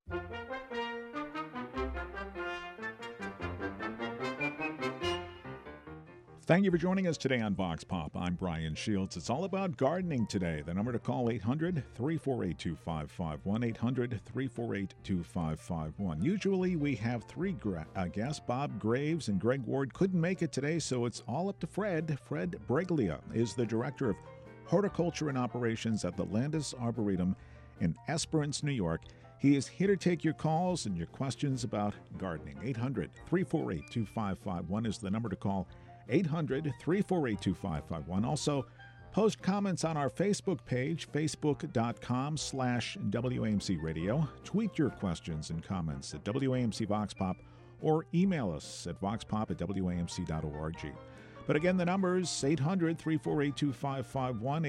Thank you for joining us today on Vox Pop. I'm Brian Shields. It's all about gardening today. The number to call, 800-348-2551, 800-348-2551. Usually we have three guests. Bob Graves and Greg Ward couldn't make it today, so it's all up to Fred. Fred Breglia is the Director of Horticulture and Operations at the Landis Arboretum in Esperance, New York. He is here to take your calls and your questions about gardening. 800-348-2551 is the number to call. 800-348-2551. Also, post comments on our Facebook page, facebook.com/WAMC Radio. Tweet your questions and comments at WAMC Vox Pop or email us at voxpop@WAMC.org. But again, the number's 800-348-2551,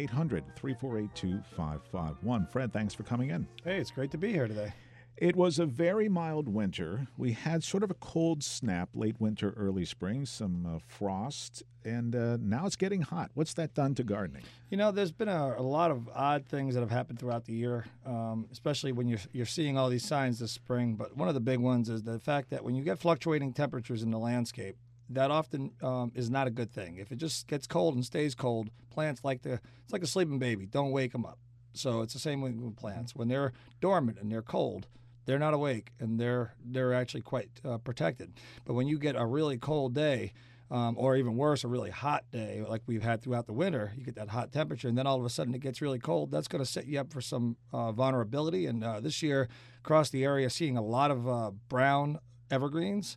800-348-2551. Fred, thanks for coming in. Hey, it's great to be here today. It was a very mild winter. We had sort of a cold snap, late winter, early spring, some frost, and now it's getting hot. What's that done to gardening? You know, there's been a lot of odd things that have happened throughout the year, especially when you're seeing all these signs this spring. But one of the big ones is the fact that when you get fluctuating temperatures in the landscape, that often is not a good thing. If it just gets cold and stays cold, plants it's like a sleeping baby. Don't wake them up. So it's the same with plants. When they're dormant and they're cold, they're not awake, and they're actually quite protected. But when you get a really cold day, or even worse, a really hot day like we've had throughout the winter, you get that hot temperature, and then all of a sudden it gets really cold. That's going to set you up for some vulnerability. And this year, across the area, seeing a lot of brown evergreens.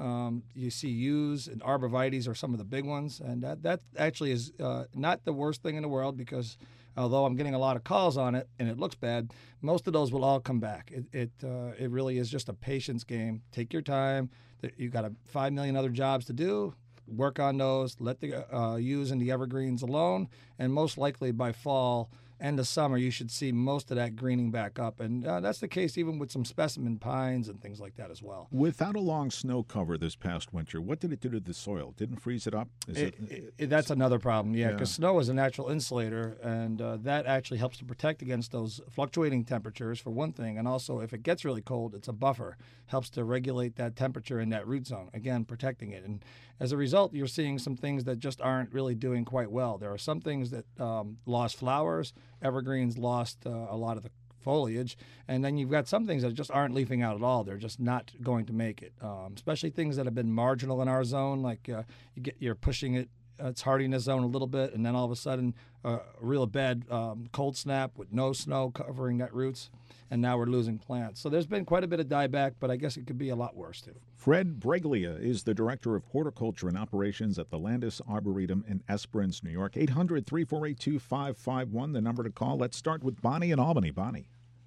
You see yews and arborvitaes are some of the big ones, and that actually is not the worst thing in the world, because although I'm getting a lot of calls on it and it looks bad, most of those will all come back. It really is just a patience game. Take your time. You've got 5 million other jobs to do. Work on those. Let the yews and the evergreens alone, and most likely by fall, end of summer, you should see most of that greening back up. And that's the case even with some specimen pines and things like that as well. Without a long snow cover this past winter, what did it do to the soil? Didn't freeze it up? That's another problem, because snow is a natural insulator, and that actually helps to protect against those fluctuating temperatures, for one thing. And also, if it gets really cold, it's a buffer. Helps to regulate that temperature in that root zone, again, protecting it. And as a result, you're seeing some things that just aren't really doing quite well. There are some things that lost flowers. Evergreens lost a lot of the foliage, and then you've got some things that just aren't leafing out at all. They're just not going to make it, especially things that have been marginal in our zone, like you're pushing its hardiness zone a little bit, and then all of a sudden a real bad cold snap with no snow covering that roots, and now we're losing plants. So there's been quite a bit of dieback, but I guess it could be a lot worse too. Fred Breglia is the Director of Horticulture and Operations at the Landis Arboretum in Esperance, New York. 800-348-2551, the number to call. Let's start with Bonnie in Albany. Bonnie.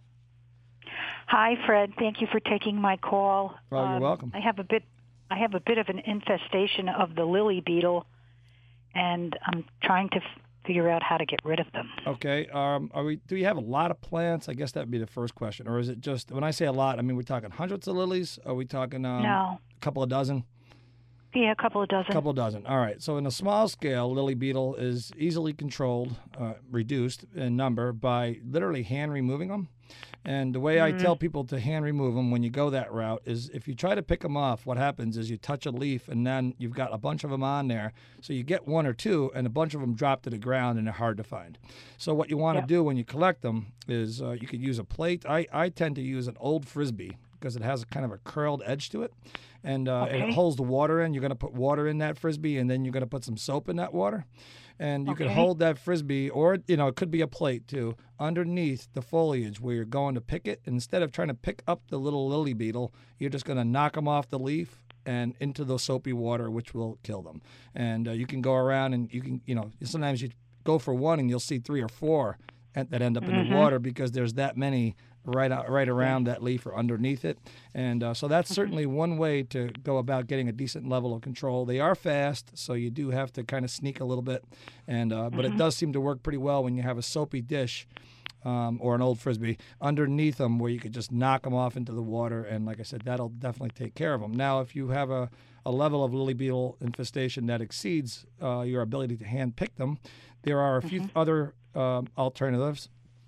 Hi, Fred. Thank you for taking my call. Well, you're welcome. I have a bit of an infestation of the lily beetle, and I'm trying to figure out how to get rid of them. Okay. Do you have a lot of plants? I guess that would be the first question. Or is it just, when I say a lot, I mean, we're talking hundreds of lilies? Are we talking no. a couple of dozen? Yeah, a couple of dozen. All right. So in a small scale, lily beetle is easily controlled, reduced in number by literally hand removing them. And the way I tell people to hand remove them when you go that route is, if you try to pick them off, what happens is you touch a leaf and then you've got a bunch of them on there. So you get one or two and a bunch of them drop to the ground and they're hard to find. So what you want to do when you collect them is you could use a plate. I tend to use an old Frisbee because it has a kind of a curled edge to it. And it holds the water in. You're going to put water in that Frisbee, and then you're going to put some soap in that water. And you can hold that Frisbee, or, it could be a plate too, underneath the foliage where you're going to pick it. And instead of trying to pick up the little lily beetle, you're just going to knock them off the leaf and into the soapy water, which will kill them. And you can go around and you can, sometimes you go for one and you'll see 3 or 4 that end up in the water, because there's that many right around that leaf or underneath it. And so that's certainly one way to go about getting a decent level of control. They are fast, so you do have to kind of sneak a little bit. And but it does seem to work pretty well when you have a soapy dish or an old Frisbee underneath them, where you could just knock them off into the water. And like I said, that'll definitely take care of them. Now, if you have a level of lily beetle infestation that exceeds your ability to hand pick them, there are a few other alternatives.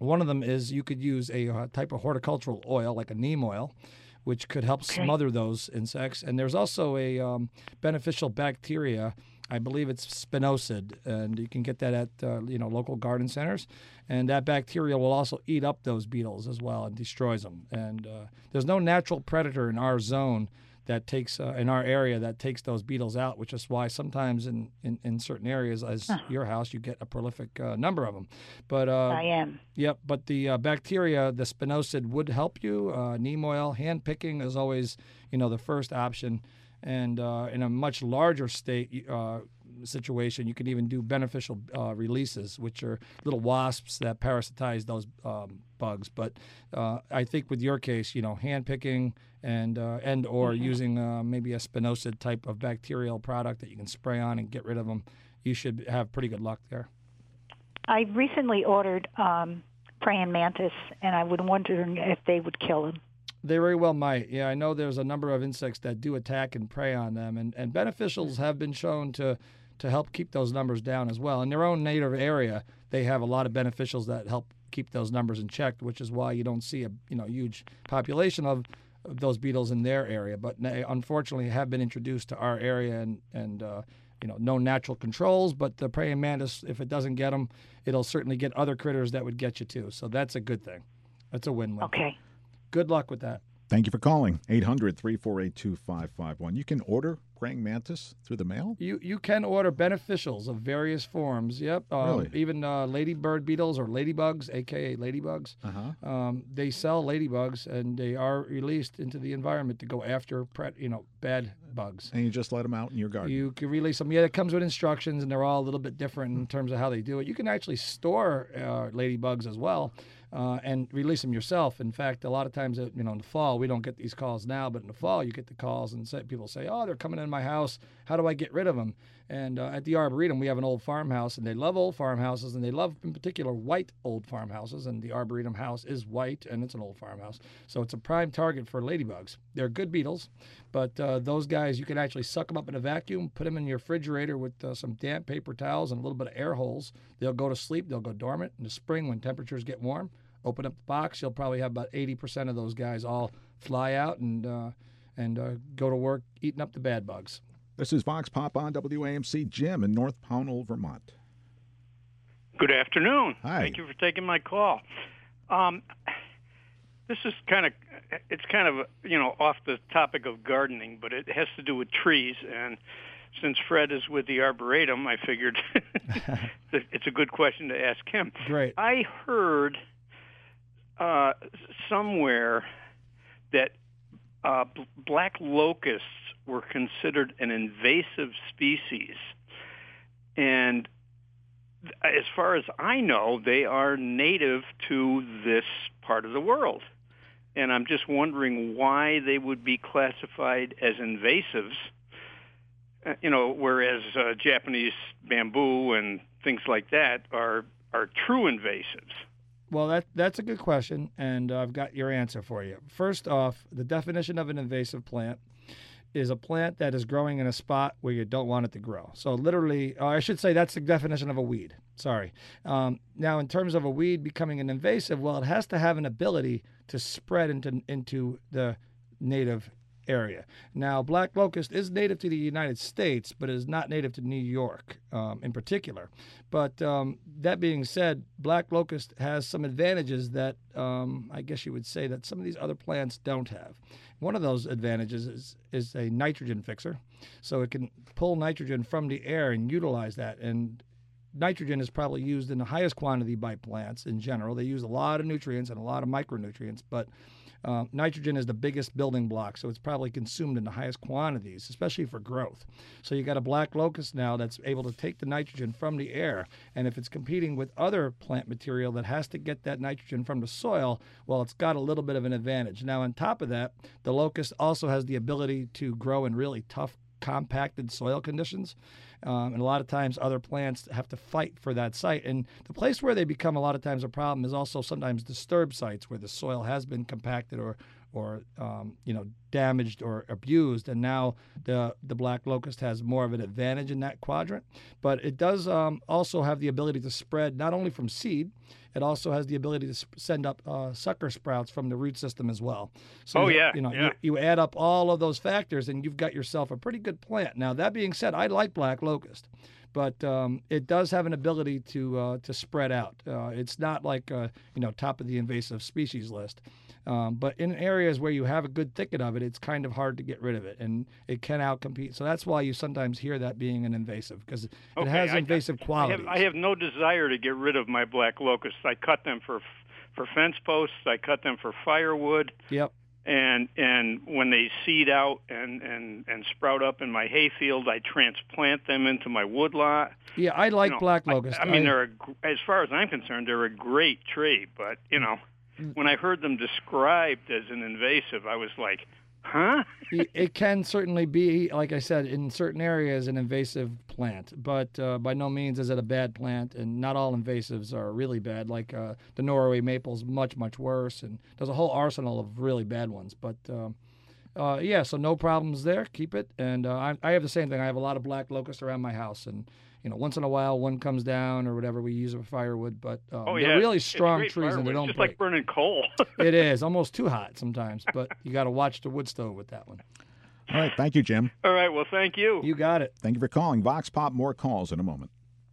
One of them is you could use a type of horticultural oil, like a neem oil, which could help smother those insects. And there's also a beneficial bacteria. I believe it's spinosad, and you can get that at local garden centers. And that bacteria will also eat up those beetles as well and destroys them. And there's no natural predator in our zone that takes in our area that takes those beetles out, which is why sometimes in certain areas, as your house, you get a prolific number of them. But I am. Yep. But the bacteria, the spinosad, would help you. Neem oil, hand picking is always the first option. And in a much larger situation, you can even do beneficial releases, which are little wasps that parasitize those bugs. But I think with your case, hand picking and or using maybe a spinosad type of bacterial product that you can spray on and get rid of them, you should have pretty good luck there. I recently ordered praying mantis, and I was wondering if they would kill them. They very well might. Yeah, I know there's a number of insects that do attack and prey on them, and beneficials have been shown to help keep those numbers down as well. In their own native area, they have a lot of beneficials that help keep those numbers in check, which is why you don't see a huge population of those beetles in their area. But they unfortunately have been introduced to our area, and no natural controls. But the praying mantis, if it doesn't get them, it'll certainly get other critters that would get you too. So that's a good thing. That's a win-win. Okay. Good luck with that. Thank you for calling. 800-348-2551. You can order praying mantis through the mail? You can order beneficials of various forms. Yep. Really? Even ladybird beetles or ladybugs, a.k.a. ladybugs. They sell ladybugs, and they are released into the environment to go after bad bugs. And you just let them out in your garden? You can release them. Yeah, it comes with instructions, and they're all a little bit different in terms of how they do it. You can actually store ladybugs as well. And release them yourself. In fact, a lot of times, in the fall, we don't get these calls now, but in the fall, you get the calls and people say, "Oh, they're coming in my house. How do I get rid of them?" And at the Arboretum, we have an old farmhouse, and they love old farmhouses, and they love, in particular, white old farmhouses. And the Arboretum house is white, and it's an old farmhouse, so it's a prime target for ladybugs. They're good beetles, but those guys, you can actually suck them up in a vacuum, put them in your refrigerator with some damp paper towels and a little bit of air holes. They'll go to sleep. They'll go dormant in the spring when temperatures get warm. Open up the box, you'll probably have about 80% of those guys all fly out and go to work eating up the bad bugs. This is Vox Pop on WAMC. Jim in North Pownell, Vermont. Good afternoon. Hi. Thank you for taking my call. This is kind of off the topic of gardening, but it has to do with trees. And since Fred is with the Arboretum, I figured it's a good question to ask him. Great. I heard somewhere that black locusts were considered an invasive species, and as far as I know, they are native to this part of the world. And I'm just wondering why they would be classified as invasives, whereas Japanese bamboo and things like that are true invasives. Well, that's a good question, and I've got your answer for you. First off, the definition of an invasive plant is a plant that is growing in a spot where you don't want it to grow. So literally, I should say that's the definition of a weed. Sorry. Now, in terms of a weed becoming an invasive, well, it has to have an ability to spread into the native area. Now, black locust is native to the United States, but is not native to New York in particular. But that being said, black locust has some advantages that I guess you would say that some of these other plants don't have. One of those advantages is a nitrogen fixer. So it can pull nitrogen from the air and utilize that. And nitrogen is probably used in the highest quantity by plants in general. They use a lot of nutrients and a lot of micronutrients, but nitrogen is the biggest building block, so it's probably consumed in the highest quantities, especially for growth. So you got a black locust now that's able to take the nitrogen from the air, and if it's competing with other plant material that has to get that nitrogen from the soil, well, it's got a little bit of an advantage. Now, on top of that, the locust also has the ability to grow in really tough, compacted soil conditions. And a lot of times other plants have to fight for that site. And the place where they become a lot of times a problem is also sometimes disturbed sites where the soil has been compacted or damaged or abused, and now the black locust has more of an advantage in that quadrant. But it does also have the ability to spread not only from seed, it also has the ability to send up sucker sprouts from the root system as well. So you add up all of those factors, and you've got yourself a pretty good plant. Now that being said, I like black locust, but it does have an ability to spread out. It's not like top of the invasive species list. But in areas where you have a good thicket of it, it's kind of hard to get rid of it, and it can outcompete. So that's why you sometimes hear that being an invasive, because it has invasive qualities. I have no desire to get rid of my black locusts. I cut them for fence posts. I cut them for firewood. Yep. And when they seed out and sprout up in my hayfield, I transplant them into my woodlot. Yeah, I like black locust. I mean, as far as I'm concerned, they're a great tree, but when I heard them described as an invasive, I was like, huh? It can certainly be, like I said, in certain areas an invasive plant, but by no means is it a bad plant, and not all invasives are really bad. Like the Norway maple's much, much worse, and there's a whole arsenal of really bad ones. But so no problems there. Keep it. And I have the same thing. I have a lot of black locust around my house, and once in a while one comes down or whatever. We use it for firewood, but they're really strong trees firewood. And they don't just break. Like burning coal. It is almost too hot sometimes, but you got to watch the wood stove with that one. All right, thank you, Jim. All right, well, thank you. You got it. Thank you for calling Vox Pop. More calls in a moment.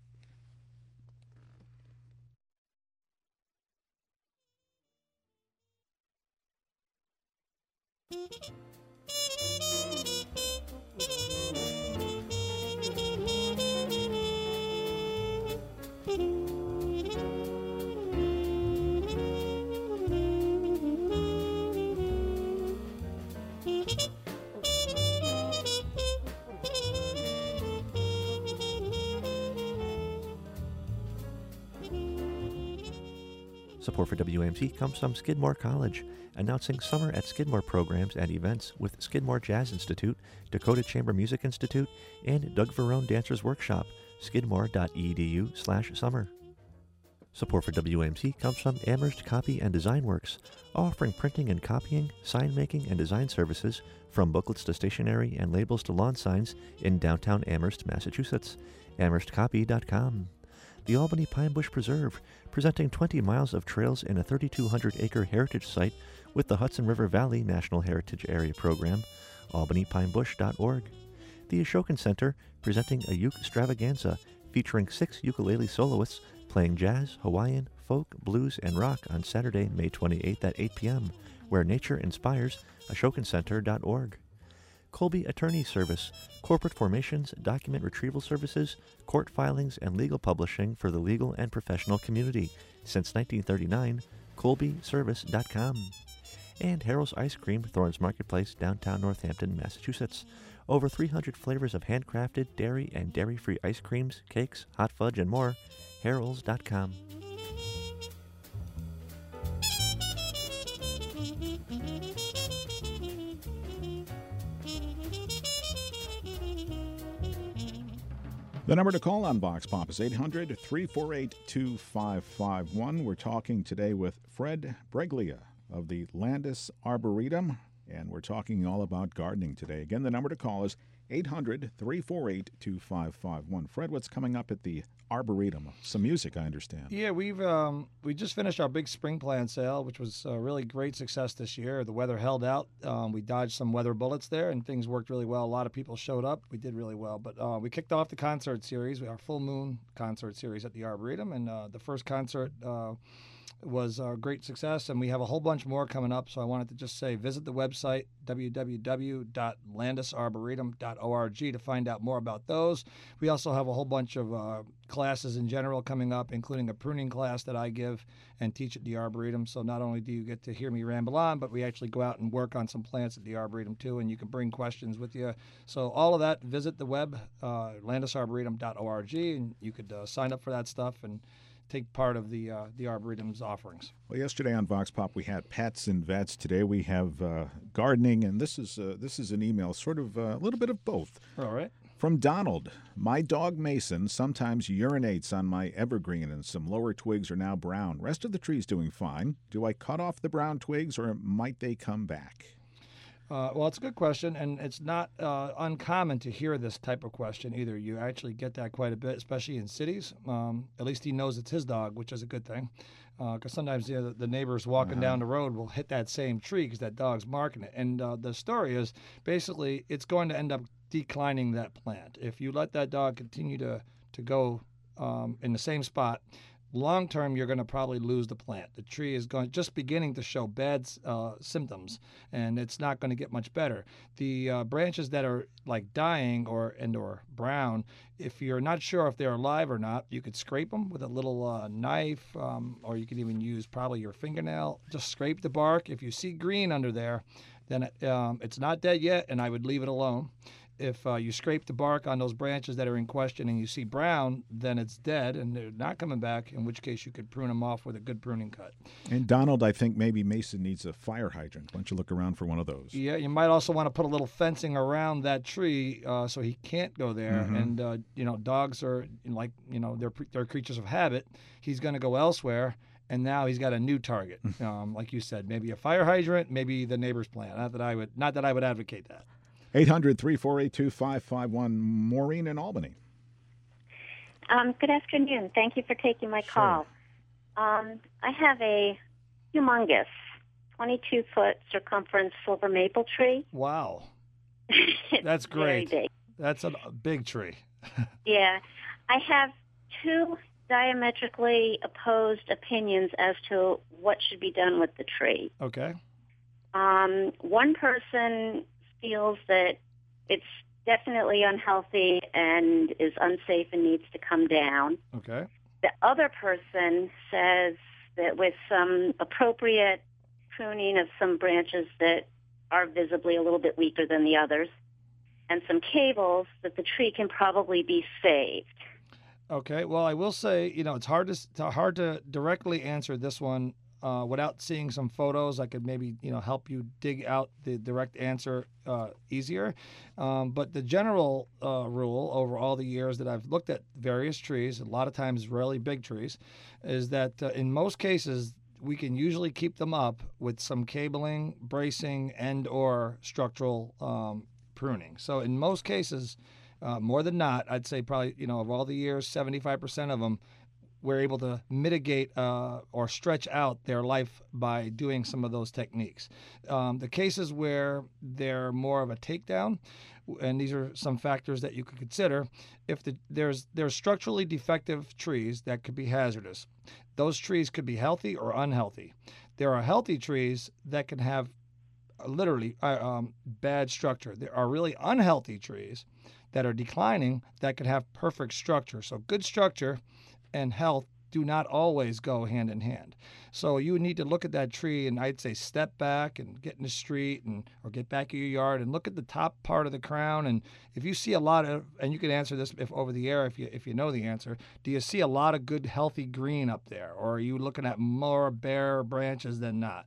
Support for WAMC comes from Skidmore College, announcing summer at Skidmore programs and events with Skidmore Jazz Institute, Dakota Chamber Music Institute, and Doug Verone Dancers Workshop, skidmore.edu/summer. Support for WAMC comes from Amherst Copy and Design Works, offering printing and copying, sign making, and design services from booklets to stationery and labels to lawn signs in downtown Amherst, Massachusetts. AmherstCopy.com. The Albany Pine Bush Preserve, presenting 20 miles of trails in a 3,200-acre heritage site with the Hudson River Valley National Heritage Area Program, albanypinebush.org. The Ashokan Center, presenting a uke extravaganza featuring 6 ukulele soloists playing jazz, Hawaiian, folk, blues, and rock on Saturday, May 28th at 8 p.m., where nature inspires, ashokancenter.org. Colby Attorney Service, corporate formations, document retrieval services, court filings, and legal publishing for the legal and professional community. Since 1939, colbyservice.com. And Harold's Ice Cream, Thorns Marketplace, downtown Northampton, Massachusetts. Over 300 flavors of handcrafted, dairy, and dairy-free ice creams, cakes, hot fudge, and more. Harolds.com. The number to call on Vox Pop is 800-348-2551. We're talking today with Fred Breglia of the Landis Arboretum, and we're talking all about gardening today. Again, the number to call is 800-348-2551. Fred, what's coming up at the Arboretum? Some music, I understand. Yeah, we just finished our big spring plant sale, which was a really great success this year. The weather held out. We dodged some weather bullets there, and things worked really well. A lot of people showed up. We did really well. But we kicked off the concert series, our full moon concert series at the Arboretum, and the first concert was a great success, and we have a whole bunch more coming up. So I wanted to just say, visit the website, www.landisarboretum.org, to find out more about those. We also have a whole bunch of classes in general coming up, including a pruning class that I give and teach at the Arboretum. So not only do you get to hear me ramble on, but we actually go out and work on some plants at the Arboretum too, and you can bring questions with you. So all of that, visit the web, landisarboretum.org, and you could sign up for that stuff and take part of the Arboretum's offerings. Well, yesterday on Vox Pop we had pets and vets. Today we have gardening, and this is an email, sort of a little bit of both. All right. From Donald, my dog Mason sometimes urinates on my evergreen and some lower twigs are now brown. Rest of the tree's doing fine. Do I cut off the brown twigs or might they come back? Well, it's a good question, and it's not uncommon to hear this type of question either. You actually get that quite a bit, especially in cities. At least he knows it's his dog, which is a good thing. Because sometimes the neighbors walking down the road will hit that same tree because that dog's marking it. And the story is basically it's going to end up declining that plant. If you let that dog continue to go in the same spot, long term, you're going to probably lose the plant. The tree is just beginning to show bad symptoms, and it's not going to get much better. The branches that are like dying or brown, if you're not sure if they're alive or not, you could scrape them with a little knife, or you could even use probably your fingernail. Just scrape the bark. If you see green under there, then it's not dead yet, and I would leave it alone. If you scrape the bark on those branches that are in question and you see brown, then it's dead and they're not coming back, in which case you could prune them off with a good pruning cut. And Donald, I think maybe Mason needs a fire hydrant. Why don't you look around for one of those? Yeah, you might also want to put a little fencing around that tree so he can't go there. And, dogs are they're creatures of habit. He's going to go elsewhere. And now he's got a new target. Like you said, maybe a fire hydrant, maybe the neighbor's plant. Not that I would advocate that. 800-348-2551. Maureen in Albany. Good afternoon. Thank you for taking my call. I have a humongous 22-foot circumference silver maple tree. Wow. That's great. Very big. That's a big tree. Yeah. I have two diametrically opposed opinions as to what should be done with the tree. Okay. One person feels that it's definitely unhealthy and is unsafe and needs to come down. Okay. The other person says that with some appropriate pruning of some branches that are visibly a little bit weaker than the others and some cables, that the tree can probably be saved. Okay. Well, I will say, it's hard to directly answer this one without seeing some photos. I could maybe, help you dig out the direct answer easier. But the general rule over all the years that I've looked at various trees, a lot of times really big trees, is that in most cases, we can usually keep them up with some cabling, bracing, and or structural pruning. So in most cases, more than not, I'd say probably, of all the years, 75% of them, we're able to mitigate or stretch out their life by doing some of those techniques. The cases where they're more of a takedown, and these are some factors that you could consider, if there's structurally defective trees that could be hazardous. Those trees could be healthy or unhealthy. There are healthy trees that can have literally bad structure. There are really unhealthy trees that are declining that could have perfect structure. So good structure and health do not always go hand in hand. So you need to look at that tree, and I'd say step back and get in the street or get back in your yard and look at the top part of the crown. And if you see a lot of, and you can answer this over the air if you know the answer, do you see a lot of good healthy green up there, or are you looking at more bare branches than not?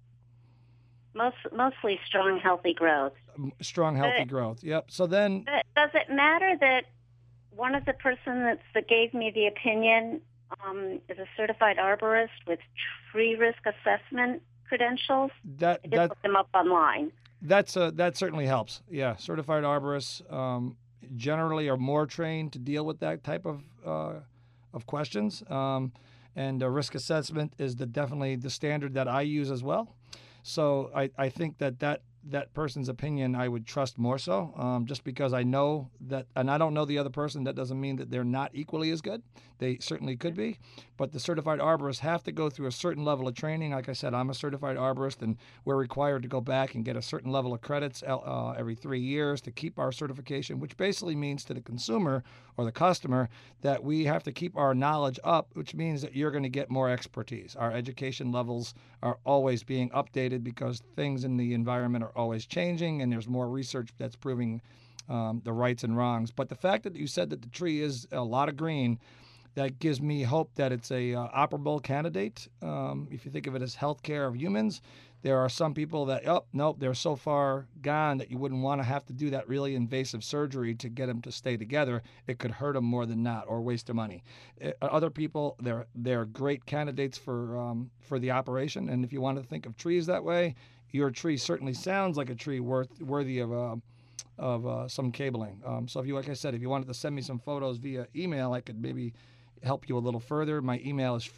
Mostly strong, healthy growth. Strong, healthy growth. Yep. So then, does it matter that one of the person that gave me the opinion is a certified arborist with tree risk assessment credentials? I just looked them up online. That certainly helps. Yeah, certified arborists generally are more trained to deal with that type of questions, and risk assessment is definitely the standard that I use as well. So I think that person's opinion I would trust more so, just because I know that, and I don't know the other person. That doesn't mean that they're not equally as good. They certainly could be, but the certified arborists have to go through a certain level of training. Like I said, I'm a certified arborist, and we're required to go back and get a certain level of credits every 3 years to keep our certification, which basically means to the consumer or the customer that we have to keep our knowledge up, which means that you're going to get more expertise. Our education levels are always being updated because things in the environment are always changing, and there's more research that's proving the rights and wrongs. But the fact that you said that the tree is a lot of green, that gives me hope that it's a operable candidate. If you think of it as healthcare of humans, There are some people that, oh, nope, they're so far gone that you wouldn't want to have to do that really invasive surgery to get them to stay together. It could hurt them more than not, or waste of money. Other people, they're great candidates for the operation. And if you want to think of trees that way, your tree certainly sounds like a tree worthy of some cabling. So if you, like I said, if you wanted to send me some photos via email, I could maybe help you a little further. My email is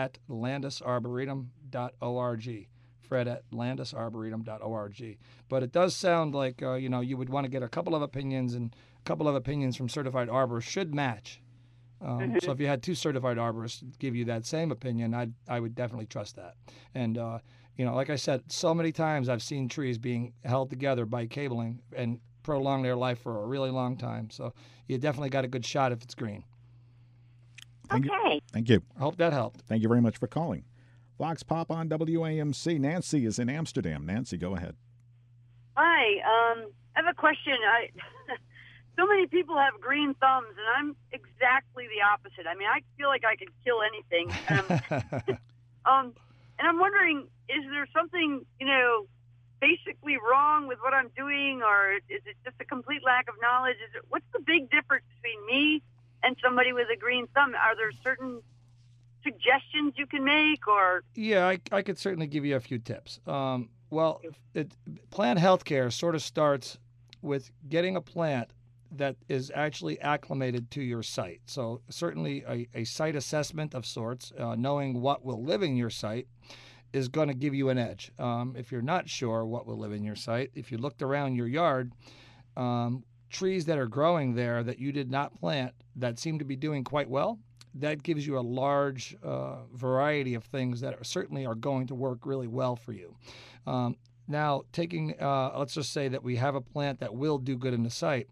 fred@landisarboretum.org. fred@landisarboretum.org. But it does sound like you would want to get a couple of opinions, and a couple of opinions from certified arborists should match. So if you had two certified arborists give you that same opinion, I would definitely trust that. And like I said, so many times I've seen trees being held together by cabling and prolong their life for a really long time. So you definitely got a good shot if it's green. Thank Okay. you. Thank you. I hope that helped. Thank you very much for calling. Vox Pop on WAMC. Nancy is in Amsterdam. Nancy, go ahead. Hi. I have a question. So many people have green thumbs, and I'm exactly the opposite. I mean, I feel like I could kill anything. And I'm wondering, is there something, basically wrong with what I'm doing, or is it just a complete lack of knowledge? What's the big difference between me and somebody with a green thumb? Are there certain suggestions you can make, or? Yeah, I could certainly give you a few tips. Plant healthcare sort of starts with getting a plant that is actually acclimated to your site. So certainly a site assessment of sorts, knowing what will live in your site, is going to give you an edge. If you're not sure what will live in your site, if you looked around your yard, trees that are growing there that you did not plant that seem to be doing quite well, that gives you a large variety of things that certainly are going to work really well for you. Now, let's just say that we have a plant that will do good in the site.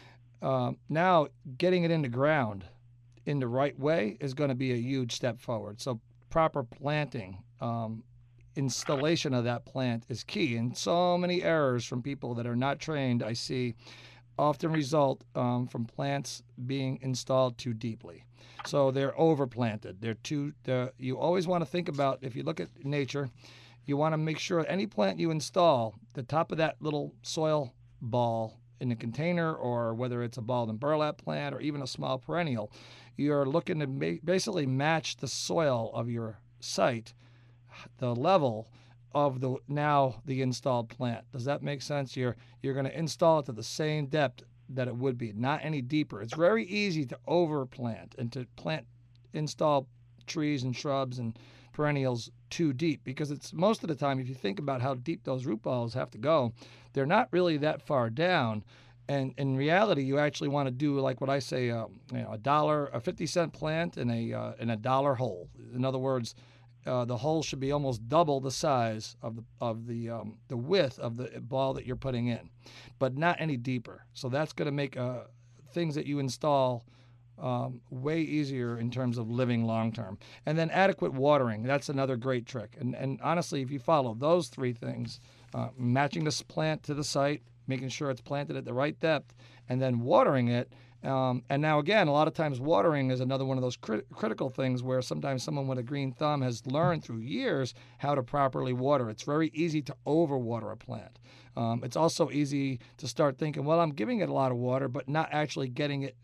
Now, getting it in the ground in the right way is going to be a huge step forward. So proper planting, installation of that plant is key. And so many errors from people that are not trained, I see, often result from plants being installed too deeply. So they're overplanted. You always want to think about, if you look at nature, you want to make sure any plant you install, the top of that little soil ball in a container, or whether it's a balled and burlap plant or even a small perennial, you're looking to basically match the soil of your site, the level of the installed plant. Does that make sense? You're going to install it to the same depth that it would be, not any deeper. It's very easy to overplant and to install trees and shrubs and perennials too deep, because it's most of the time, if you think about how deep those root balls have to go, they're not really that far down. And in reality, you actually want to do like what I say, a 50-cent plant in a dollar hole. In other words, the hole should be almost double the size of the width of the ball that you're putting in, but not any deeper. So that's going to make things that you install way easier in terms of living long term. And then adequate watering. That's another great trick. And honestly, if you follow those three things, matching this plant to the site, making sure it's planted at the right depth, and then watering it. And now, again, a lot of times watering is another one of those critical things where sometimes someone with a green thumb has learned through years how to properly water. It's very easy to overwater a plant. It's also easy to start thinking, well, I'm giving it a lot of water, but not actually getting it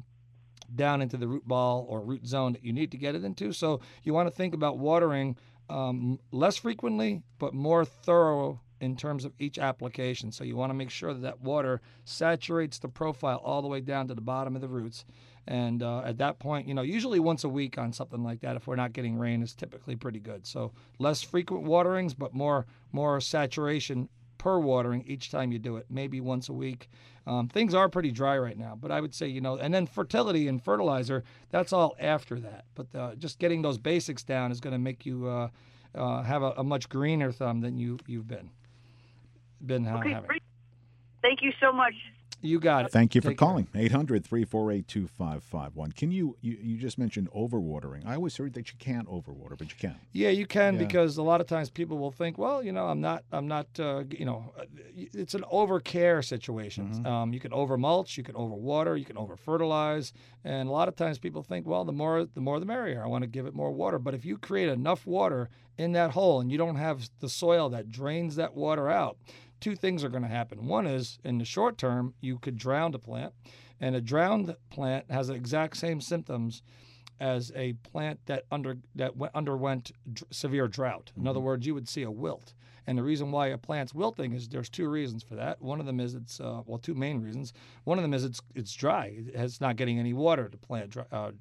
down into the root ball or root zone that you need to get it into. So you want to think about watering less frequently, but more thorough in terms of each application. So you want to make sure that water saturates the profile all the way down to the bottom of the roots. And at that point, usually once a week on something like that, if we're not getting rain, is typically pretty good. So less frequent waterings, but more saturation per watering each time you do it, maybe once a week. Things are pretty dry right now, but I would say, and then fertility and fertilizer, that's all after that. But just getting those basics down is going to make you have a much greener thumb than you've been Okay, having. great. Thank you so much. You got it. Thank you for Take care. calling. 800-348-2551. Can you just mentioned overwatering. I always heard that you can't overwater, but you can. Yeah, you can, Yeah. because a lot of times people will think, well, I'm not, it's an overcare situation. Mm-hmm. You can overmulch, you can overwater, you can overfertilize, and a lot of times people think, well, the more the merrier. I want to give it more water. But if you create enough water in that hole and you don't have the soil that drains that water out, two things are going to happen. One is, in the short term, you could drown the plant, and a drowned plant has the exact same symptoms as a plant that underwent severe drought. In other words, you would see a wilt. And the reason why a plant's wilting is there's two reasons for that. One of them is two main reasons. One of them is it's dry. It's not getting any water. The plant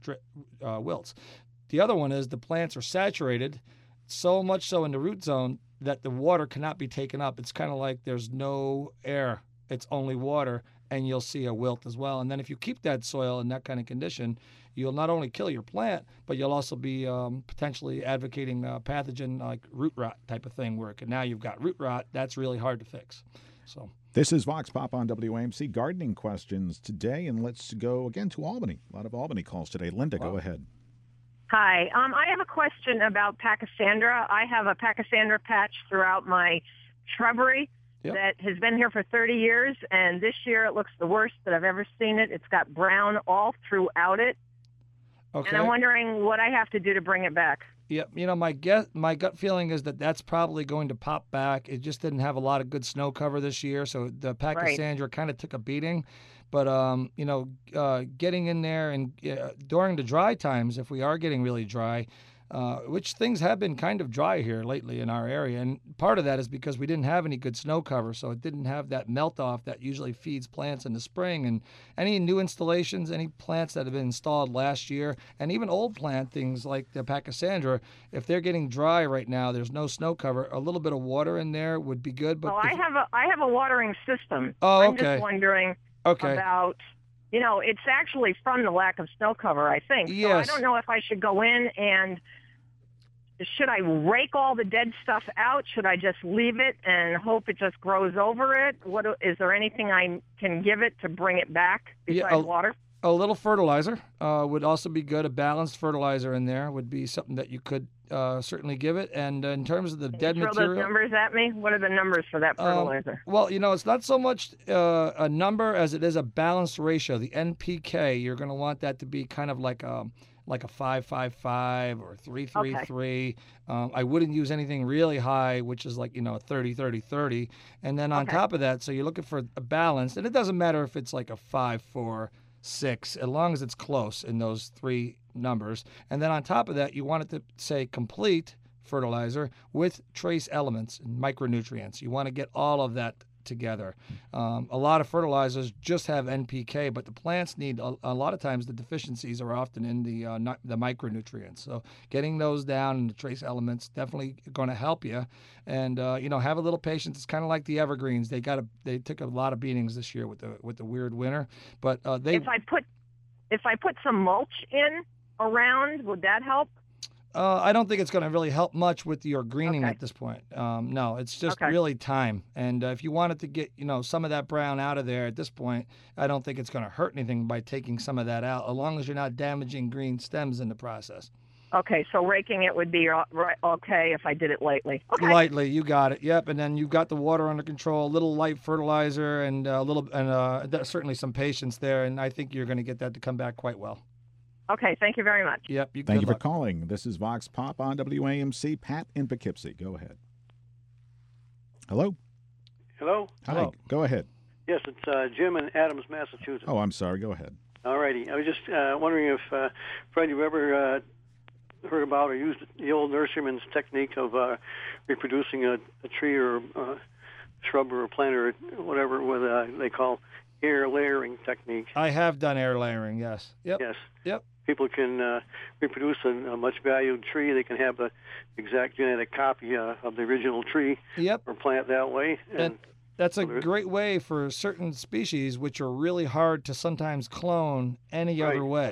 wilts. The other one is the plants are saturated so much so in the root zone that the water cannot be taken up. It's kind of like there's no air. It's only water, and you'll see a wilt as well. And then if you keep that soil in that kind of condition, you'll not only kill your plant, but you'll also be potentially advocating pathogen like root rot type of thing, where now you've got root rot. That's really hard to fix. So This is Vox Pop on WAMC. Gardening questions today, and let's go again to Albany. A lot of Albany calls today. Linda, go ahead. Hi. I have a question about Pachysandra. I have a Pachysandra patch throughout my shrubbery that has been here for 30 years, and this year it looks the worst that I've ever seen it. It's got brown all throughout it, and I'm wondering what I have to do to bring it back. Yeah, my gut feeling is that that's probably going to pop back. It just didn't have a lot of good snow cover this year, so the Pachysandra kind of took a beating. But getting in there and during the dry times, if we are getting really dry, which things have been kind of dry here lately in our area, and part of that is because we didn't have any good snow cover, so it didn't have that melt off that usually feeds plants in the spring. And any new installations, any plants that have been installed last year, and even old plant things like the Pachysandra, if they're getting dry right now, there's no snow cover, a little bit of water in there would be good. But I have a watering system. Oh, I'm okay. just wondering about, it's actually from the lack of snow cover, I think. So Yes. I don't know if I should go in and should I rake all the dead stuff out? Should I just leave it and hope it just grows over it? Is there anything I can give it to bring it back besides water? A little fertilizer would also be good. A balanced fertilizer in there would be something that you could certainly give it. And in terms of the dead throw material, those numbers at me. What are the numbers for that fertilizer? Well, it's not so much a number as it is a balanced ratio. The NPK, you're going to want that to be kind of like a 5.55 or 3.33. I wouldn't use anything really high, which is like 30. And then on top of that, so you're looking for a balance, and it doesn't matter if it's like a 5, 4, 6, as long as it's close in those three numbers. And then on top of that, you want it to say complete fertilizer with trace elements and micronutrients. You want to get all of that together. A lot of fertilizers just have NPK, but the plants need a lot of times the deficiencies are often in the micronutrients. So getting those down and the trace elements definitely going to help you. And have a little patience. It's kind of like the evergreens. They took a lot of beatings this year with the weird winter. But if I put some mulch in around, would that help? I don't think it's going to really help much with your greening at this point. No, it's just really time. And if you wanted to get, some of that brown out of there at this point, I don't think it's going to hurt anything by taking some of that out, as long as you're not damaging green stems in the process. Okay, so raking it would be okay if I did it lightly. Okay. Lightly, you got it. Yep, and then you've got the water under control, a little light fertilizer, and certainly some patience there, and I think you're going to get that to come back quite well. Okay, thank you very much. Yep. Thank you for calling. This is Vox Pop on WAMC. Pat in Poughkeepsie. Go ahead. Hello? Hello? Hi. Go ahead. Yes, it's Jim in Adams, Massachusetts. Oh, I'm sorry. Go ahead. All righty. I was just wondering if, Fred, you ever heard about or used the old nurseryman's technique of reproducing a tree or a shrub or a plant or whatever with they call air layering technique. I have done air layering, yes. Yep. Yes. Yep. People can reproduce a much valued tree. They can have the exact genetic copy of the original tree or plant that way. And that's a great way for certain species, which are really hard to sometimes clone any other way.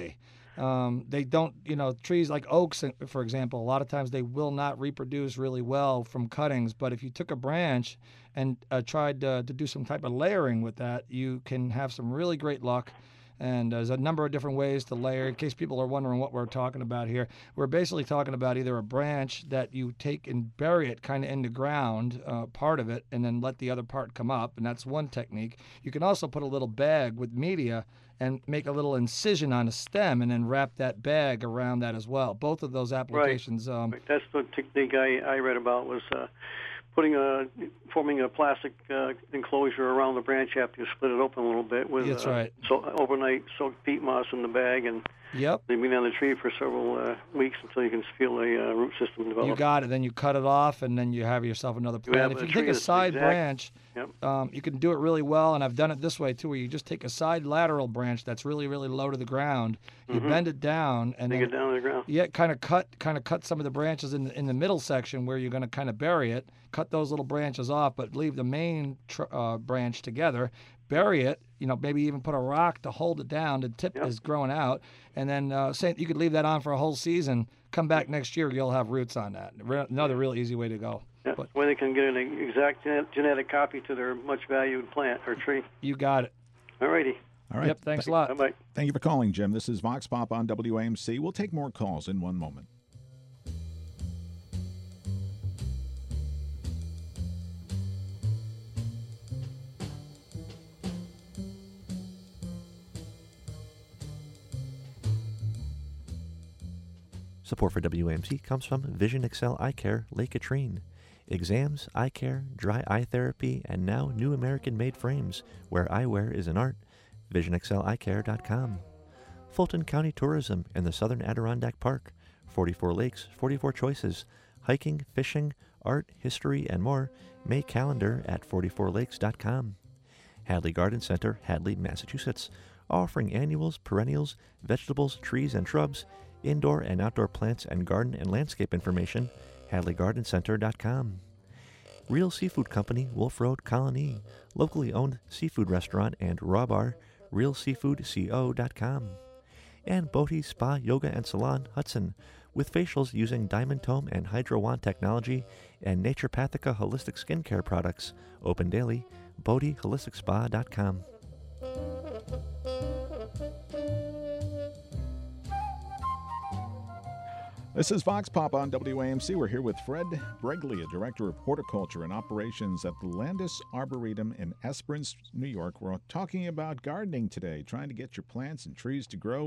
They don't, trees like oaks, for example, a lot of times they will not reproduce really well from cuttings. But if you took a branch and tried to do some type of layering with that, you can have some really great luck. And there's a number of different ways to layer. In case people are wondering what we're talking about here, we're basically talking about either a branch that you take and bury it kind of in the ground, part of it, and then let the other part come up, and that's one technique. You can also put a little bag with media and make a little incision on a stem and then wrap that bag around that as well. Both of those applications. Right. That's the technique I read about was forming a plastic enclosure around the branch after you split it open a little bit with that's right. Overnight soaked peat moss in the bag and leaving it on the tree for several weeks until you can feel a root system develop. You got it. Then you cut it off, and then you have yourself another plant. If you take a side branch, you can do it really well, and I've done it this way too, where you just take a side lateral branch that's really, really low to the ground. You bend it down, and then it down to the ground. Yeah, kind of cut some of the branches in the middle section where you're going to kind of bury it. Cut those little branches off, but leave the main branch together. Bury it, maybe even put a rock to hold it down. The tip is growing out, and then you could leave that on for a whole season. Come back next year, you'll have roots on that. Another real easy way to go. Yeah, where they can get an exact genetic copy to their much valued plant or tree. You got it. All righty. All right. Yep, thanks a lot. Bye-bye. Thank you for calling, Jim. This is Vox Pop on WAMC. We'll take more calls in one moment. Support for WAMC comes from Vision Excel Eye Care, Lake Katrine. Exams, eye care, dry eye therapy, and now new American-made frames, where eyewear is an art. VisionExcelEyeCare.com. Fulton County Tourism in the Southern Adirondack Park. 44 lakes, 44 choices. Hiking, fishing, art, history, and more. Make calendar at 44lakes.com. Hadley Garden Center, Hadley, Massachusetts. Offering annuals, perennials, vegetables, trees, and shrubs. Indoor and outdoor plants and garden and landscape information, HadleyGardenCenter.com. Real Seafood Company, Wolf Road, Colony. Locally owned seafood restaurant and raw bar, RealSeafoodCo.com. And Bodhi Spa, Yoga and Salon, Hudson, with facials using Diamond Tome and Hydro Wand technology and Naturopathica holistic skincare products. Open daily, BodhiHolisticSpa.com. This is Vox Pop on WAMC. We're here with Fred Breglia, Director of Horticulture and Operations at the Landis Arboretum in Esperance, New York. We're talking about gardening today, trying to get your plants and trees to grow.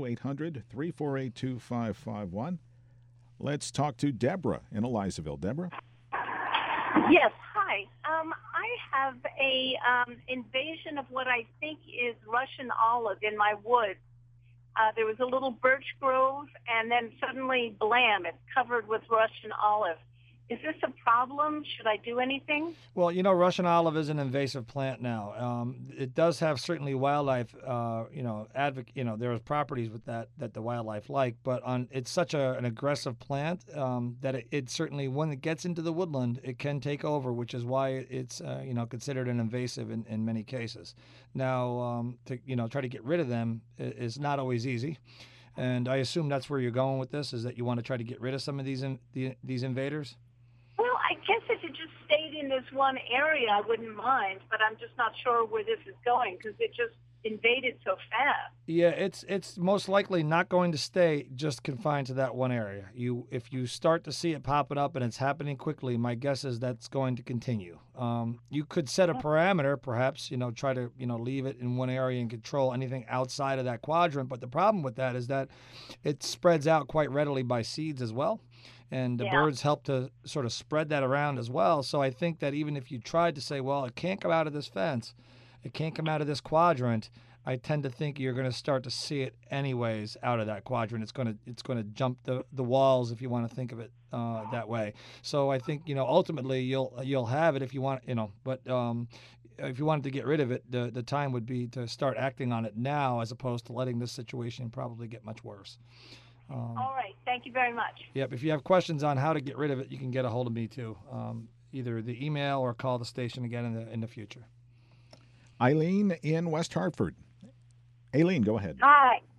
800-348-2551. Let's talk to Deborah in Elizaville. Deborah? Yes, hi. I have a invasion of what I think is Russian olive in my woods. There was a little birch grove, and then suddenly, blam, it's covered with Russian olive. Is this a problem? Should I do anything? Well, Russian olive is an invasive plant now. It does have certainly wildlife, there are properties with that the wildlife like, but it's such an aggressive plant that it certainly, when it gets into the woodland, it can take over, which is why it's, considered an invasive in many cases. Now, to try to get rid of them is not always easy. And I assume that's where you're going with this, is that you want to try to get rid of some of these invaders? Well, I guess if it just stayed in this one area, I wouldn't mind, but I'm just not sure where this is going because it just invaded so fast. Yeah, it's most likely not going to stay just confined to that one area. If you start to see it popping up and it's happening quickly, my guess is that's going to continue. You could set a parameter, perhaps, try to, leave it in one area and control anything outside of that quadrant. But the problem with that is that it spreads out quite readily by seeds as well. And the birds help to sort of spread that around as well. So I think that even if you tried to say, well, it can't come out of this fence, it can't come out of this quadrant, I tend to think you're going to start to see it anyways out of that quadrant. It's going to jump the walls, if you want to think of it that way. So I think ultimately you'll have it if you want, but if you wanted to get rid of it, the time would be to start acting on it now, as opposed to letting this situation probably get much worse. All right. Thank you very much. Yep. If you have questions on how to get rid of it, you can get a hold of me too. Either the email or call the station again in the future. Eileen in West Hartford. Aileen, go ahead. Hi.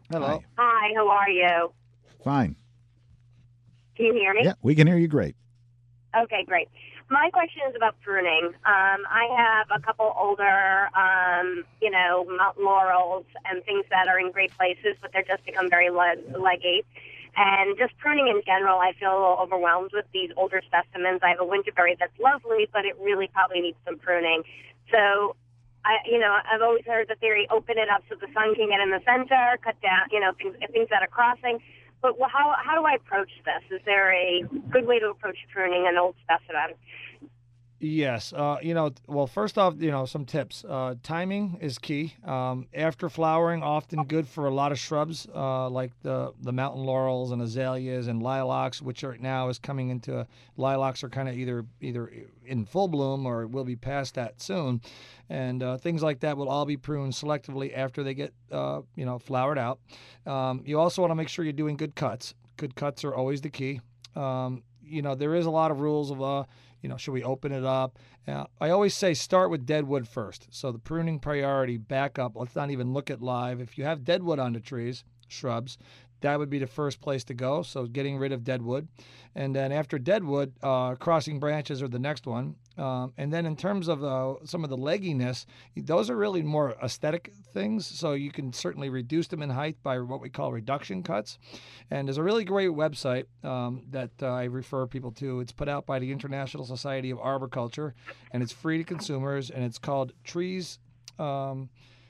Hello. Hi, how are you? Fine. Can you hear me? Yeah, we can hear you great. Okay, great. My question is about pruning. I have a couple older, mountain laurels and things that are in great places, but they're just become very leggy. And just pruning in general, I feel a little overwhelmed with these older specimens. I have a winterberry that's lovely, but it really probably needs some pruning. So, I've always heard the theory, open it up so the sun can get in the center, cut down, things that are crossing. But how do I approach this? Is there a good way to approach pruning an old specimen? Yes. Well, first off, some tips. Timing is key. After flowering, often good for a lot of shrubs like the mountain laurels and azaleas and lilacs, which right now is coming into, lilacs are kind of either in full bloom or will be past that soon. And things like that will all be pruned selectively after they get, flowered out. You also want to make sure you're doing good cuts. Good cuts are always the key. There is a lot of rules of, should we open it up? I always say start with dead wood first. So the pruning priority, back up. Let's not even look at live. If you have dead wood on the trees, shrubs, that would be the first place to go. So getting rid of dead wood. And then after dead wood, crossing branches are the next one. And then in terms of some of the legginess, those are really more aesthetic things. So you can certainly reduce them in height by what we call reduction cuts. And there's a really great website that I refer people to. It's put out by the International Society of Arboriculture, and it's free to consumers, and it's called treesaregood.com.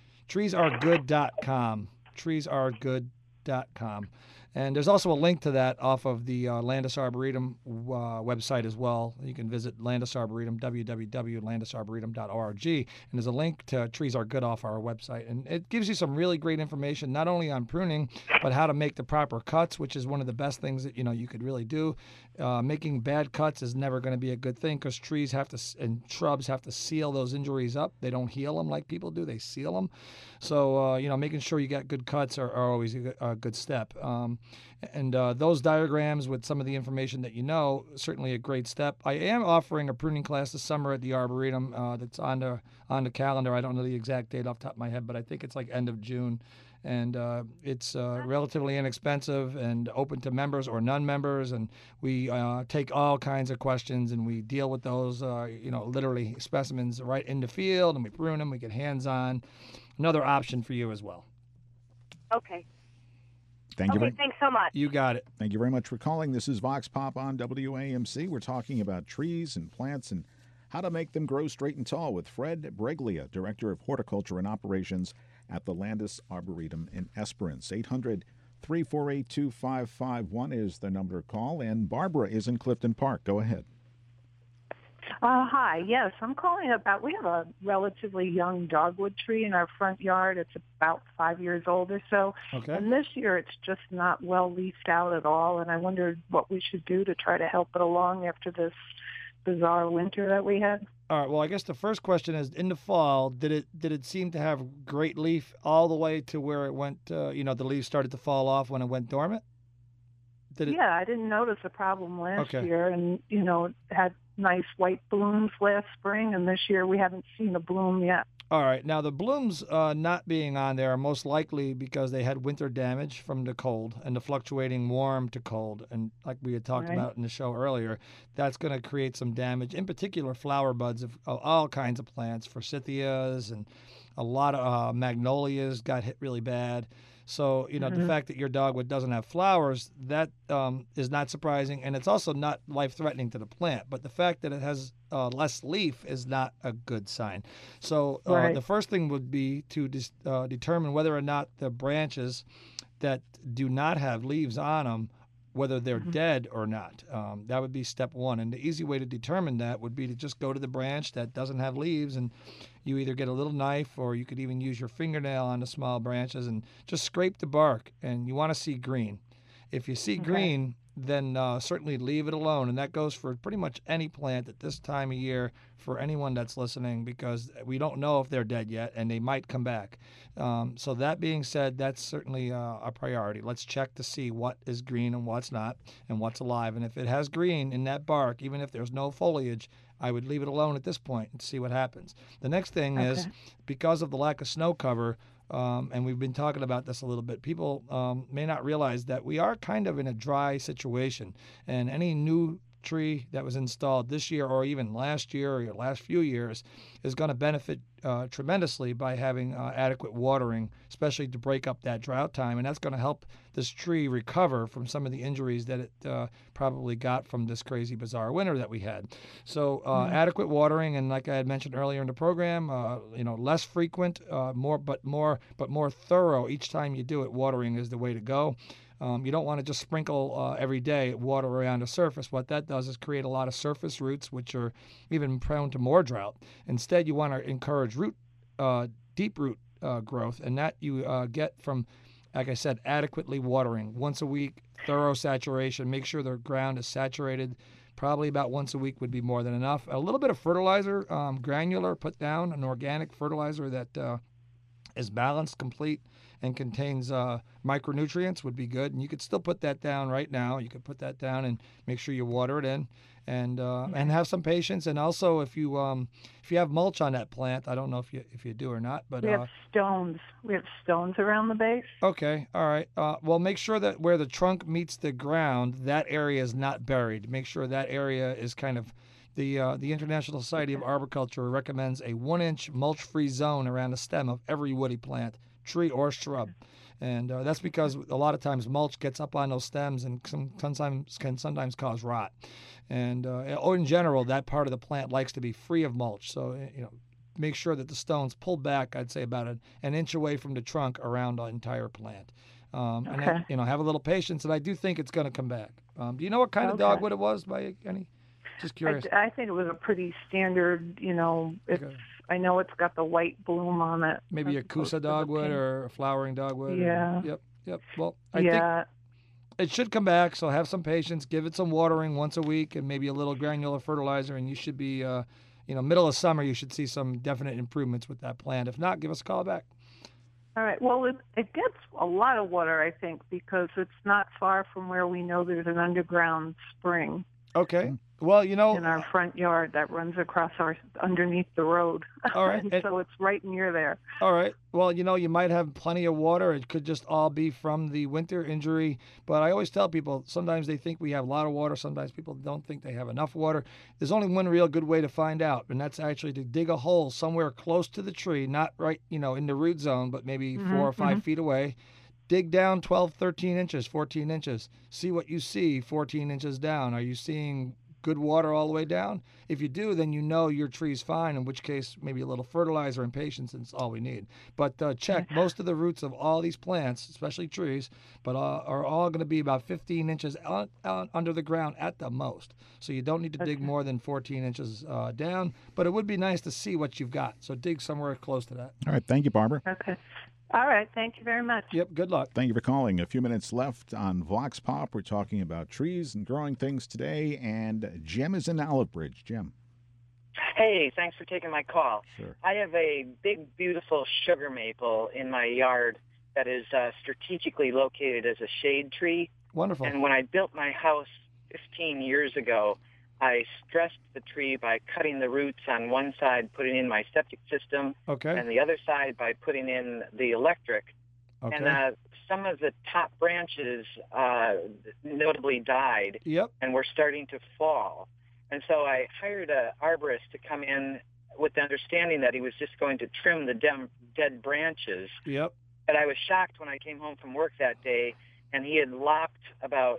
treesaregood.com. And there's also a link to that off of the Landis Arboretum website as well. You can visit Landis Arboretum, www.landisarboretum.org. And there's a link to Trees Are Good off our website. And it gives you some really great information, not only on pruning, but how to make the proper cuts, which is one of the best things that, you could really do. Making bad cuts is never going to be a good thing because trees and shrubs have to seal those injuries up. They don't heal them like people do. They seal them. So, making sure you got good cuts are always a good step. And those diagrams with some of the information that certainly a great step. I am offering a pruning class this summer at the Arboretum that's on the calendar. I don't know the exact date off the top of my head, but I think it's like end of June. And it's relatively inexpensive and open to members or non-members. And we take all kinds of questions and we deal with those, literally specimens right in the field, and we prune them, we get hands-on. Another option for you as well. Okay. Thank you. Thanks so much. You got it. Thank you very much for calling. This is Vox Pop on WAMC. We're talking about trees and plants and how to make them grow straight and tall with Fred Breglia, Director of Horticulture and Operations at the Landis Arboretum in Esperance. 800-348-2551 is the number to call. And Barbara is in Clifton Park. Go ahead. Hi, yes, I'm calling about, we have a relatively young dogwood tree in our front yard. It's about 5 years old or so. Okay. And this year it's just not well leafed out at all, and I wondered what we should do to try to help it along after this bizarre winter that we had. All right, well, I guess the first question is, in the fall, did it seem to have great leaf all the way to where it went, the leaves started to fall off when it went dormant? Yeah, I didn't notice a problem last year, and, it had nice white blooms last spring, and this year we haven't seen a bloom yet. All right. Now, the blooms not being on there are most likely because they had winter damage from the cold and the fluctuating warm to cold. And like we had talked about in the show earlier, that's going to create some damage, in particular flower buds of all kinds of plants, forsythias, and a lot of magnolias got hit really bad. So, the fact that your dogwood doesn't have flowers, that is not surprising. And it's also not life-threatening to the plant. But the fact that it has less leaf is not a good sign. So the first thing would be to determine whether or not the branches that do not have leaves on them, whether they're dead or not. That would be step one. And the easy way to determine that would be to just go to the branch that doesn't have leaves, and you either get a little knife or you could even use your fingernail on the small branches and just scrape the bark, and you want to see green. If you see green, then certainly leave it alone. And that goes for pretty much any plant at this time of year for anyone that's listening, because we don't know if they're dead yet and they might come back. So that being said, that's certainly a priority. Let's check to see what is green and what's not and what's alive. And if it has green in that bark, even if there's no foliage, I would leave it alone at this point and see what happens. The next thing is, because of the lack of snow cover, and we've been talking about this a little bit. People may not realize that we are kind of in a dry situation, and any new tree that was installed this year or even last year or your last few years is going to benefit tremendously by having adequate watering, especially to break up that drought time. And that's going to help this tree recover from some of the injuries that it probably got from this crazy, bizarre winter that we had. So adequate watering, and like I had mentioned earlier in the program, less frequent, more thorough each time you do it. Watering is the way to go. You don't want to just sprinkle every day water around a surface. What that does is create a lot of surface roots, which are even prone to more drought. Instead, you want to encourage deep root growth, and that you get from, like I said, adequately watering once a week, thorough saturation. Make sure the ground is saturated. Probably about once a week would be more than enough. A little bit of fertilizer, granular, put down, an organic fertilizer that is balanced, complete, and contains micronutrients would be good. And you could still put that down right now. You could put that down and make sure you water it in, and have some patience. And also, if you have mulch on that plant, I don't know if you do or not, but we have stones. We have stones around the base. Okay, all right. Well, make sure that where the trunk meets the ground, that area is not buried. Make sure that area is kind of. The International Society of Arboriculture recommends a 1-inch mulch-free zone around the stem of every woody plant, tree or shrub. And that's because a lot of times mulch gets up on those stems and sometimes cause rot. And in general, that part of the plant likes to be free of mulch. So, make sure that the stones pull back, I'd say about an inch away from the trunk around the entire plant. And then, have a little patience, and I do think it's going to come back. Do you know what kind of dogwood it was by any? Just curious. I think it was a pretty standard, I know it's got the white bloom on it. Maybe a Kusa dogwood or a flowering dogwood. Yeah. Yep. Well, I think it should come back, so have some patience. Give it some watering once a week and maybe a little granular fertilizer, and you should be, middle of summer, you should see some definite improvements with that plant. If not, give us a call back. All right. Well, it gets a lot of water, I think, because it's not far from where we know there's an underground spring. Okay. Well, in our front yard that runs across underneath the road. All right. So it's right near there. All right. Well, you might have plenty of water. It could just all be from the winter injury. But I always tell people, sometimes they think we have a lot of water. Sometimes people don't think they have enough water. There's only one real good way to find out, and that's actually to dig a hole somewhere close to the tree, not right, in the root zone, but maybe 4 or 5 feet away. Dig down 12, 13 inches, 14 inches. See what you see 14 inches down. Are you seeing good water all the way down? If you do, then your tree's fine, in which case maybe a little fertilizer and patience is all we need. But check. Most of the roots of all these plants, especially trees, are all going to be about 15 inches under the ground at the most. So you don't need to dig more than 14 inches down, but it would be nice to see what you've got. So dig somewhere close to that. All right. Thank you, Barbara. Okay. All right. Thank you very much. Yep. Good luck. Thank you for calling. A few minutes left on Vox Pop. We're talking about trees and growing things today. And Jim is in Olive Bridge. Jim. Hey, thanks for taking my call. Sure. I have a big, beautiful sugar maple in my yard that is strategically located as a shade tree. Wonderful. And when I built my house 15 years ago, I stressed the tree by cutting the roots on one side, putting in my septic system, and the other side by putting in the electric. Okay. And some of the top branches notably died, and were starting to fall. And so I hired an arborist to come in with the understanding that he was just going to trim the dead branches. Yep. But I was shocked when I came home from work that day, and he had lopped about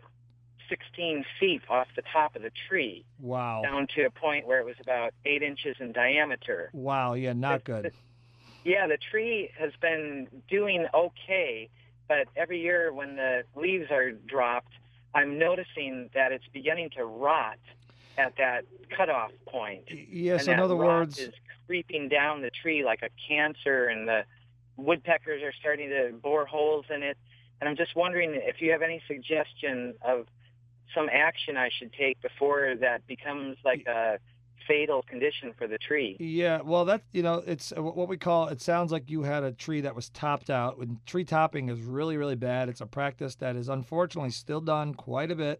16 feet off the top of the tree. Wow. Down to a point where it was about 8 inches in diameter. Wow, yeah, not good. The tree has been doing okay, but every year when the leaves are dropped, I'm noticing that it's beginning to rot at that cutoff point. Yes, and in other words, is creeping down the tree like a cancer, and the woodpeckers are starting to bore holes in it. And I'm just wondering if you have any suggestion of some action I should take before that becomes like a fatal condition for the tree. Yeah, well, that it's what we call. It sounds like you had a tree that was topped out. When tree topping is really, really bad. It's a practice that is unfortunately still done quite a bit.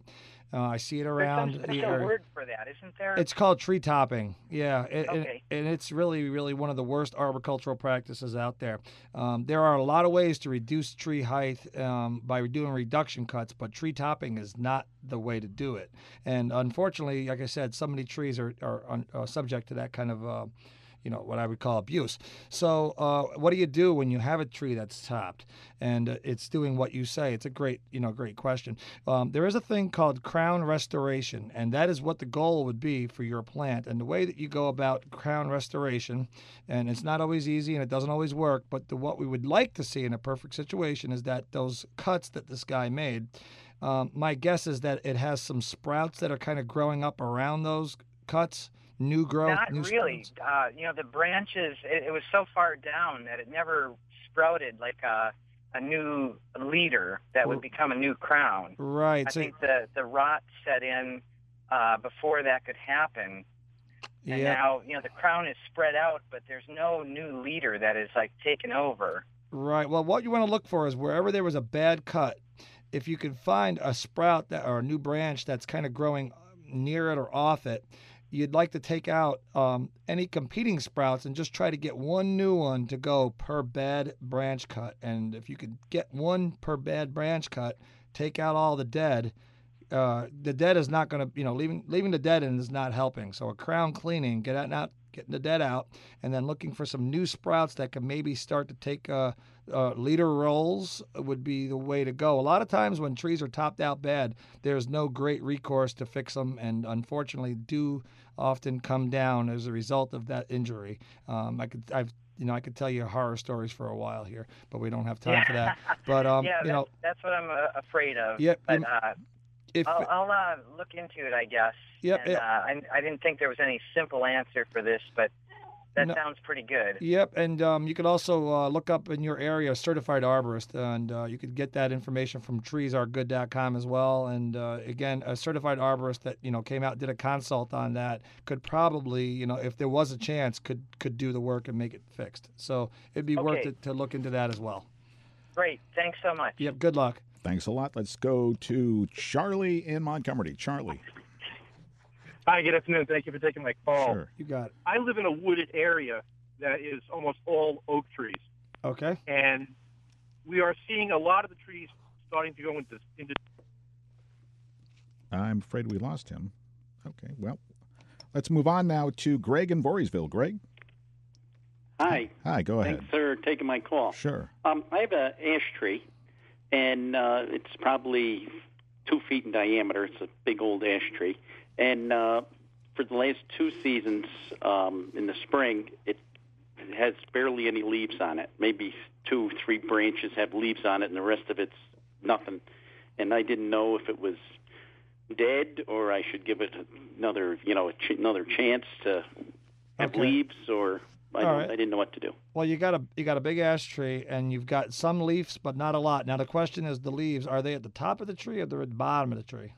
I see it around. There's some special word for that, isn't there? It's called tree topping. Yeah, Okay. and it's really, really one of the worst arboricultural practices out there. There are a lot of ways to reduce tree height by doing reduction cuts, but tree topping is not the way to do it. And unfortunately, like I said, so many trees are subject to that kind of what I would call abuse. So what do you do when you have a tree that's topped and it's doing what you say? It's a great question. There is a thing called crown restoration, and that is what the goal would be for your plant. And the way that you go about crown restoration, and it's not always easy and it doesn't always work, but what we would like to see in a perfect situation is that those cuts that this guy made, my guess is that it has some sprouts that are kind of growing up around those cuts. New growth? Not really. The branches, it was so far down that it never sprouted like a new leader that would become a new crown. Right. I think the rot set in before that could happen. And now, the crown is spread out, but there's no new leader that is like taken over. Right. Well, what you want to look for is wherever there was a bad cut, if you can find a sprout or a new branch that's kind of growing near it or off it, you'd like to take out any competing sprouts and just try to get one new one to go per bad branch cut. And if you could get one per bad branch cut, take out all the dead. The dead is not going to, leaving the dead in is not helping. So a crown cleaning, getting the dead out, and then looking for some new sprouts that can maybe start to take leader roles would be the way to go. A lot of times when trees are topped out bad, there's no great recourse to fix them, and unfortunately do often come down as a result of that injury. I could tell you horror stories for a while here, but we don't have time for that. But that's what I'm afraid of. Yep. But I'll look into it, I guess. Yep. And I didn't think there was any simple answer for this, but that sounds pretty good. Yep, and you could also look up in your area a certified arborist, and you could get that information from treesaregood.com as well. And again, a certified arborist that came out and did a consult on that could probably, if there was a chance, could do the work and make it fixed. So it'd be worth it to look into that as well. Great, thanks so much. Yep, good luck. Thanks a lot. Let's go to Charlie in Montgomery. Charlie. Hi, good afternoon. Thank you for taking my call. Sure. You got it. I live in a wooded area that is almost all oak trees. Okay. And we are seeing a lot of the trees starting to go into. I'm afraid we lost him. Okay, well, let's move on now to Greg in Voorheesville. Greg? Hi. Hi, go ahead. Thanks for taking my call. Sure. I have an ash tree, and it's probably 2 feet in diameter. It's a big old ash tree. And for the last 2 seasons in the spring, it has barely any leaves on it. Maybe 2, 3 branches have leaves on it, and the rest of it's nothing. And I didn't know if it was dead or I should give it another chance to have leaves, or I didn't know what to do. Well, you got a big ash tree, and you've got some leaves, but not a lot. Now the question is, the leaves, are they at the top of the tree or they're at the bottom of the tree?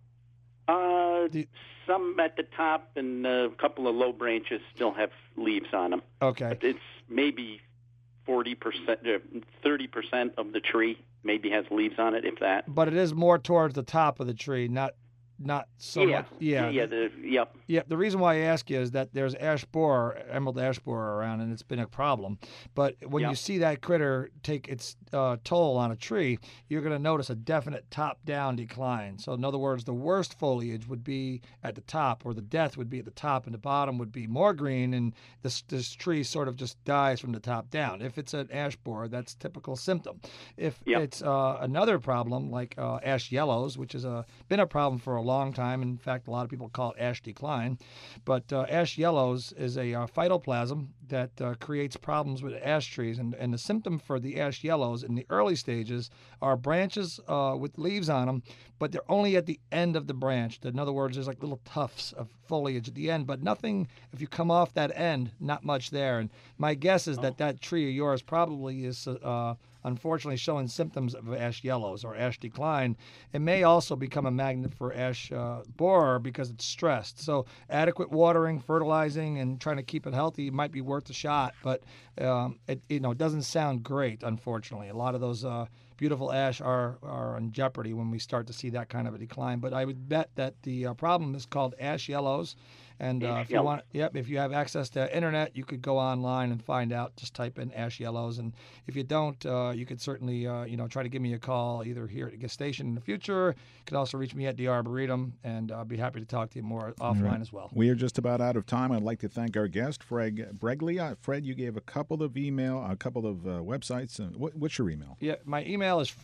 Some at the top, and a couple of low branches still have leaves on them. Okay. But it's maybe 40%, 30% of the tree maybe has leaves on it, if that. But it is more towards the top of the tree, not so much. Yeah. Yep. The reason why I ask you is that there's emerald ash borer around, and it's been a problem. But when you see that critter take its toll on a tree, you're going to notice a definite top-down decline. So in other words, the worst foliage would be at the top, or the death would be at the top, and the bottom would be more green, and this tree sort of just dies from the top down. If it's an ash borer, that's a typical symptom. If it's another problem, like ash yellows, which has been a problem for a long time. In fact, a lot of people call it ash decline. But ash yellows is a phytoplasm that creates problems with ash trees. And the symptom for the ash yellows in the early stages are branches with leaves on them, but they're only at the end of the branch. In other words, there's like little tufts of foliage at the end, but nothing, if you come off that end, not much there. And my guess is that tree of yours probably is unfortunately showing symptoms of ash yellows or ash decline. It may also become a magnet for ash borer because it's stressed. So adequate watering, fertilizing, and trying to keep it healthy might be worth a shot, but it doesn't sound great, unfortunately. A lot of those beautiful ash are in jeopardy when we start to see that kind of a decline. But I would bet that the problem is called ash yellows. And if you have access to internet, you could go online and find out. Just type in ash yellows, and if you don't, you could certainly try to give me a call either here at the station in the future. You could also reach me at the Arboretum, and I'll be happy to talk to you more offline as well. We are just about out of time. I'd like to thank our guest, Fred Breglia. Fred, you gave a couple of websites. What's your email? Yeah, my email is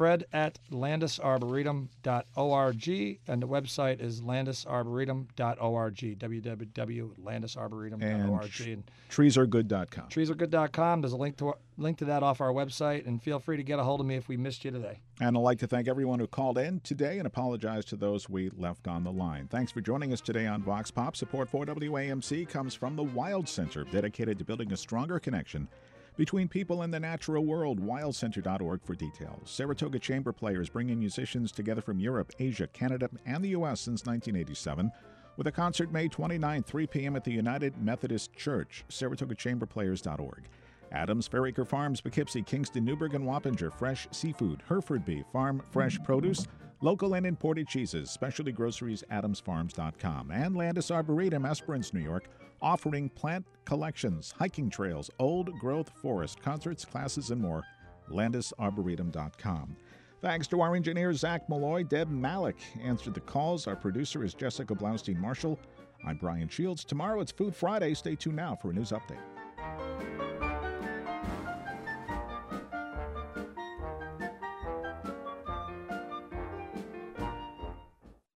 fred@landisarboretum.org, and the website is landisarboretum.org. www.landisarboretum.org. And treesaregood.com. Treesaregood.com. There's a link to that off our website, and feel free to get a hold of me if we missed you today. And I'd like to thank everyone who called in today and apologize to those we left on the line. Thanks for joining us today on Vox Pop. Support for WAMC comes from the Wild Center, dedicated to building a stronger connection between people and the natural world. WildCenter.org for details. Saratoga Chamber Players bringing musicians together from Europe, Asia, Canada, and the U.S. since 1987. With a concert May 29, 3 p.m. at the United Methodist Church, SaratogaChamberPlayers.org. Adams, Fairacre Farms, Poughkeepsie, Kingston, Newburgh, and Wappinger, fresh seafood, Hereford beef, farm fresh produce, local and imported cheeses, specialty groceries, AdamsFarms.com. And Landis Arboretum, Esperance, New York, offering plant collections, hiking trails, old growth forest, concerts, classes, and more. LandisArboretum.com. Thanks to our engineer, Zach Malloy. Deb Malik answered the calls. Our producer is Jessica Blaustein-Marshall. I'm Brian Shields. Tomorrow it's Food Friday. Stay tuned now for a news update.